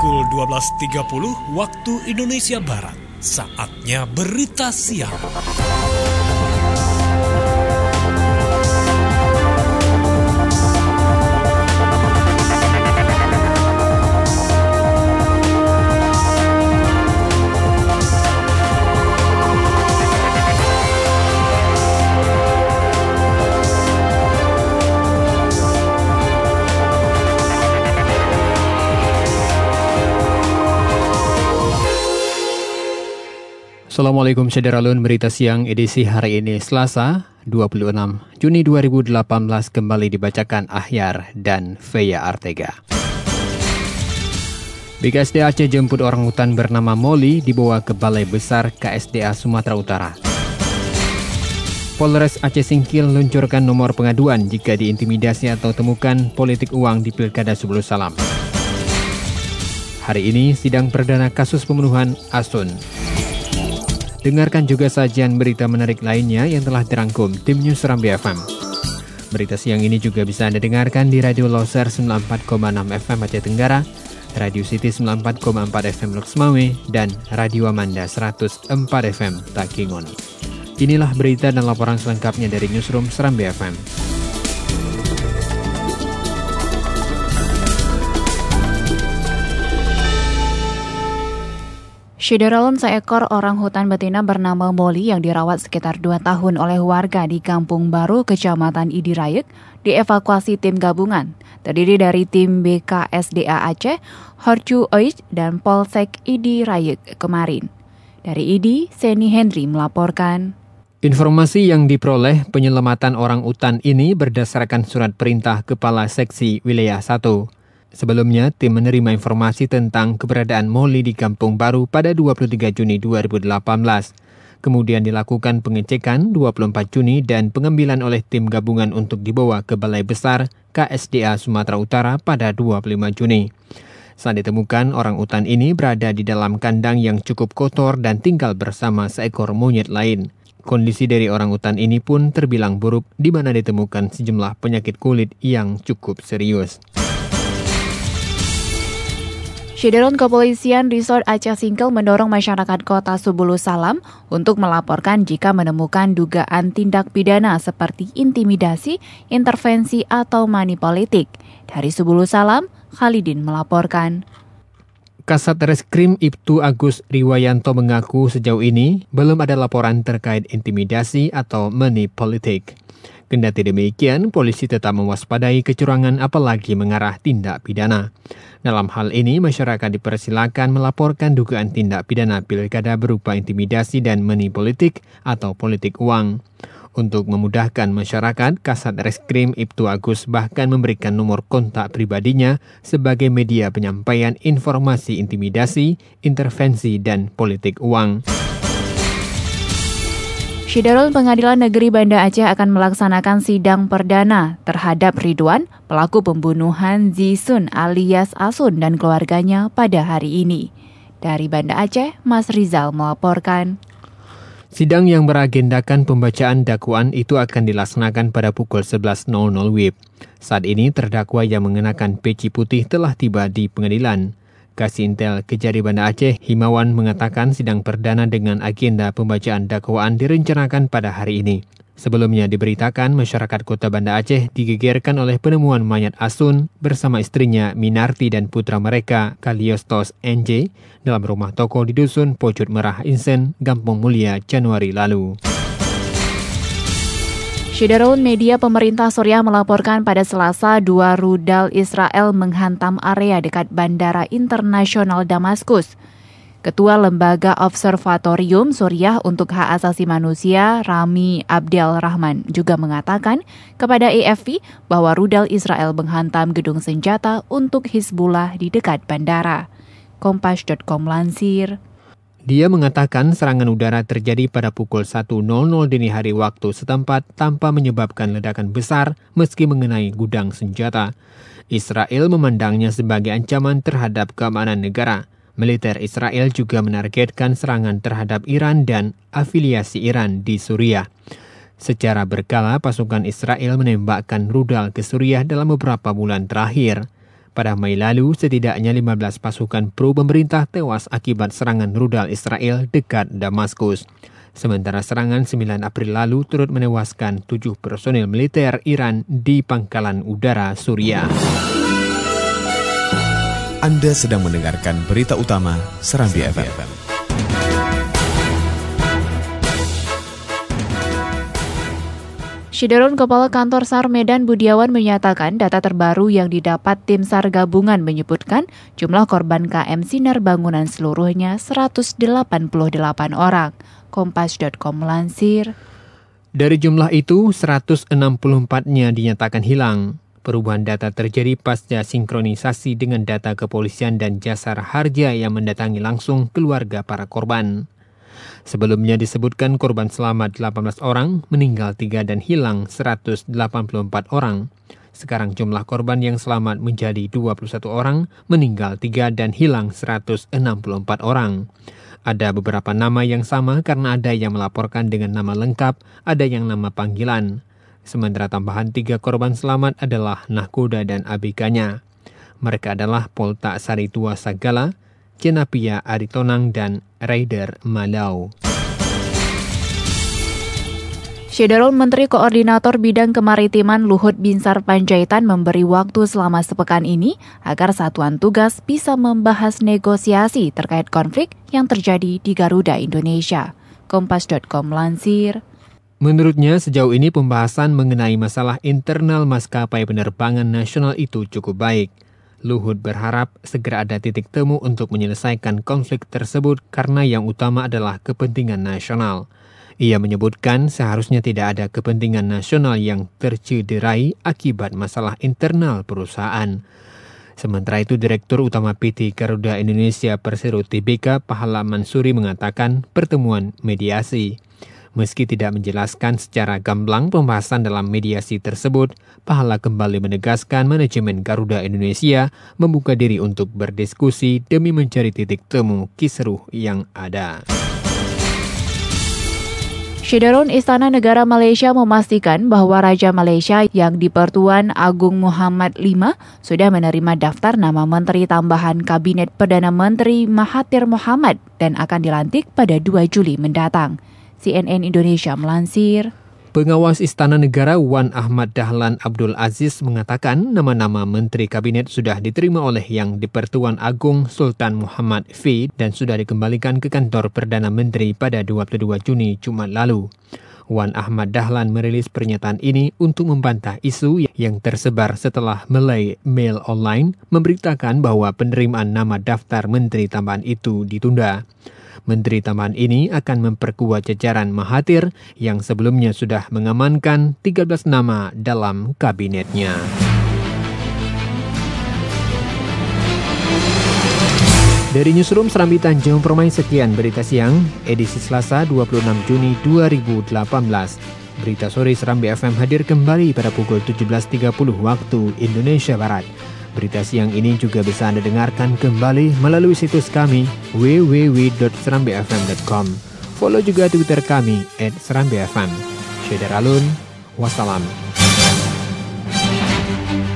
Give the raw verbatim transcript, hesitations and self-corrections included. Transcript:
pukul dua belas tiga puluh waktu Indonesia Barat. Saatnya berita siang. Assalamualaikum Syederalun, berita siang edisi hari ini Selasa dua puluh enam Juni dua ribu delapan belas kembali dibacakan Ahyar dan Feya Artega. B K S D A Aceh jemput orang hutan bernama Molly dibawa ke Balai Besar K S D A Sumatera Utara. Polres Aceh Singkil luncurkan nomor pengaduan jika diintimidasi atau temukan politik uang di Pilkada Subulu Salam. Hari ini sidang perdana kasus pembunuhan Asun. Dengarkan juga sajian berita menarik lainnya yang telah dirangkum tim News Serambi F M. Berita siang ini juga bisa Anda dengarkan di Radio Loser sembilan puluh empat koma enam F M Aceh Tenggara, Radio City sembilan puluh empat koma empat F M Loks Mawé, dan Radio Amanda seratus empat F M Takingon. Inilah berita dan laporan selengkapnya dari Newsroom Serambi F M. Syederalun, seekor orang hutan betina bernama Molly yang dirawat sekitar dua tahun oleh warga di Kampung Baru, Kecamatan Idi Rayek, dievakuasi tim gabungan, terdiri dari tim B K S D A Aceh, Horcu Oij, dan Polsek Idi Rayek kemarin. Dari Idi, Seni Henry melaporkan. Informasi yang diperoleh penyelamatan orang utan ini berdasarkan surat perintah Kepala Seksi Wilayah satu. Sebelumnya, tim menerima informasi tentang keberadaan Molly di Kampung Baru pada dua puluh tiga Juni dua ribu delapan belas. Kemudian dilakukan pengecekan dua puluh empat Juni dan pengambilan oleh tim gabungan untuk dibawa ke Balai Besar K S D A Sumatera Utara pada dua puluh lima Juni. Saat ditemukan, orang utan ini berada di dalam kandang yang cukup kotor dan tinggal bersama seekor monyet lain. Kondisi dari orang utan ini pun terbilang buruk, di mana ditemukan sejumlah penyakit kulit yang cukup serius. Syederalun, Kepolisian Resort Aceh Singkil mendorong masyarakat Kota Subulu Salam untuk melaporkan jika menemukan dugaan tindak pidana seperti intimidasi, intervensi, atau money politik. Dari Subulu Salam, Khalidin melaporkan. Kasat Reskrim Ibtu Agus Riwayanto mengaku sejauh ini belum ada laporan terkait intimidasi atau money politik. Kendati demikian, polisi tetap mewaspadai kecurangan apalagi mengarah tindak pidana. Dalam hal ini, masyarakat dipersilakan melaporkan dugaan tindak pidana pilkada berupa intimidasi dan money politik atau politik uang. Untuk memudahkan masyarakat, Kasat Reskrim Ibtu Agus bahkan memberikan nomor kontak pribadinya sebagai media penyampaian informasi intimidasi, intervensi, dan politik uang. Syederalun, Pengadilan Negeri Banda Aceh akan melaksanakan sidang perdana terhadap Ridwan, pelaku pembunuhan Zisun alias Asun dan keluarganya pada hari ini. Dari Banda Aceh, Mas Rizal melaporkan. Sidang yang beragendakan pembacaan dakwaan itu akan dilaksanakan pada pukul sebelas W I B. Saat ini terdakwa yang mengenakan peci putih telah tiba di pengadilan. Kasih Intel Kejari Banda Aceh, Himawan, mengatakan sidang perdana dengan agenda pembacaan dakwaan direncanakan pada hari ini. Sebelumnya diberitakan masyarakat Kota Banda Aceh digegerkan oleh penemuan mayat Asun bersama istrinya Minarti dan putra mereka Kaliostos N J dalam rumah toko di Dusun Pojok Merah Insen, Gampong Mulia, Januari lalu. Syederalun, media pemerintah Suriah melaporkan pada Selasa dua rudal Israel menghantam area dekat Bandara Internasional Damaskus. Ketua Lembaga Observatorium Suriah untuk Hak Asasi Manusia, Rami Abdel Rahman, juga mengatakan kepada A F P bahwa rudal Israel menghantam gedung senjata untuk Hizbullah di dekat bandara. Kompas titik com lansir. Dia mengatakan serangan udara terjadi pada pukul satu dini hari waktu setempat tanpa menyebabkan ledakan besar meski mengenai gudang senjata. Israel memandangnya sebagai ancaman terhadap keamanan negara. Militer Israel juga menargetkan serangan terhadap Iran dan afiliasi Iran di Suriah. Secara berkala, pasukan Israel menembakkan rudal ke Suriah dalam beberapa bulan terakhir. Pada Mei lalu, setidaknya lima belas pasukan pro pemerintah tewas akibat serangan rudal Israel dekat Damaskus. Sementara serangan sembilan April lalu turut menewaskan tujuh personil militer Iran di pangkalan udara Suriah. Anda sedang mendengarkan berita utama Serambi F M. Syederun Kepala Kantor SAR Medan Budiawan menyatakan data terbaru yang didapat tim SAR gabungan menyebutkan jumlah korban K M Sinar Bangunan seluruhnya seratus delapan puluh delapan orang. Kompas titik com melansir. Dari jumlah itu, seratus enam puluh empat-nya dinyatakan hilang. Perubahan data terjadi pasca sinkronisasi dengan data kepolisian dan jasar harja yang mendatangi langsung keluarga para korban. Sebelumnya disebutkan korban selamat delapan belas orang, meninggal tiga dan hilang seratus delapan puluh empat orang. Sekarang jumlah korban yang selamat menjadi dua puluh satu orang, meninggal tiga dan hilang seratus enam puluh empat orang. Ada beberapa nama yang sama karena ada yang melaporkan dengan nama lengkap, ada yang nama panggilan. Sementara tambahan tiga korban selamat adalah nahkoda dan abikanya. Mereka adalah Polta Saritua Sagala, Cenapia Aritonang, dan Raider Malau. Syederun Menteri Koordinator Bidang Kemaritiman Luhut Binsar Panjaitan memberi waktu selama sepekan ini agar satuan tugas bisa membahas negosiasi terkait konflik yang terjadi di Garuda Indonesia. Kompas titik com melansir. Menurutnya, sejauh ini pembahasan mengenai masalah internal maskapai penerbangan nasional itu cukup baik. Luhut berharap segera ada titik temu untuk menyelesaikan konflik tersebut karena yang utama adalah kepentingan nasional. Ia menyebutkan seharusnya tidak ada kepentingan nasional yang tercederai akibat masalah internal perusahaan. Sementara itu, Direktur Utama P T Garuda Indonesia Persero T B K Pahala Mansuri mengatakan pertemuan mediasi. Meski tidak menjelaskan secara gamblang pembahasan dalam mediasi tersebut, Pahala kembali menegaskan manajemen Garuda Indonesia membuka diri untuk berdiskusi demi mencari titik temu kisruh yang ada. Syederun Istana Negara Malaysia memastikan bahwa Raja Malaysia yang di-Pertuan Agong Muhammad lima sudah menerima daftar nama menteri tambahan Kabinet Perdana Menteri Mahathir Mohamad dan akan dilantik pada dua Juli mendatang. C N N Indonesia melansir. Pengawas Istana Negara Wan Ahmad Dahlan Abdul Aziz mengatakan nama-nama Menteri Kabinet sudah diterima oleh Yang di-Pertuan Agong Sultan Muhammad V dan sudah dikembalikan ke kantor Perdana Menteri pada dua puluh dua Juni Jumat lalu. Wan Ahmad Dahlan merilis pernyataan ini untuk membantah isu yang tersebar setelah Malay Mail Online memberitakan bahwa penerimaan nama daftar Menteri tambahan itu ditunda. Menteri tambahan ini akan memperkuat jajaran Mahathir yang sebelumnya sudah mengamankan tiga belas nama dalam kabinetnya. Dari Newsroom Serambi Tanjung Permai, sekian berita siang, edisi Selasa dua puluh enam Juni dua ribu delapan belas. Berita sore Serambi F M hadir kembali pada pukul tujuh belas tiga puluh waktu Indonesia Barat. Berita siang ini juga bisa Anda dengarkan kembali melalui situs kami w w w dot serambi f m dot com. Follow juga Twitter kami at serambi f m. Syeder Alun, wassalam.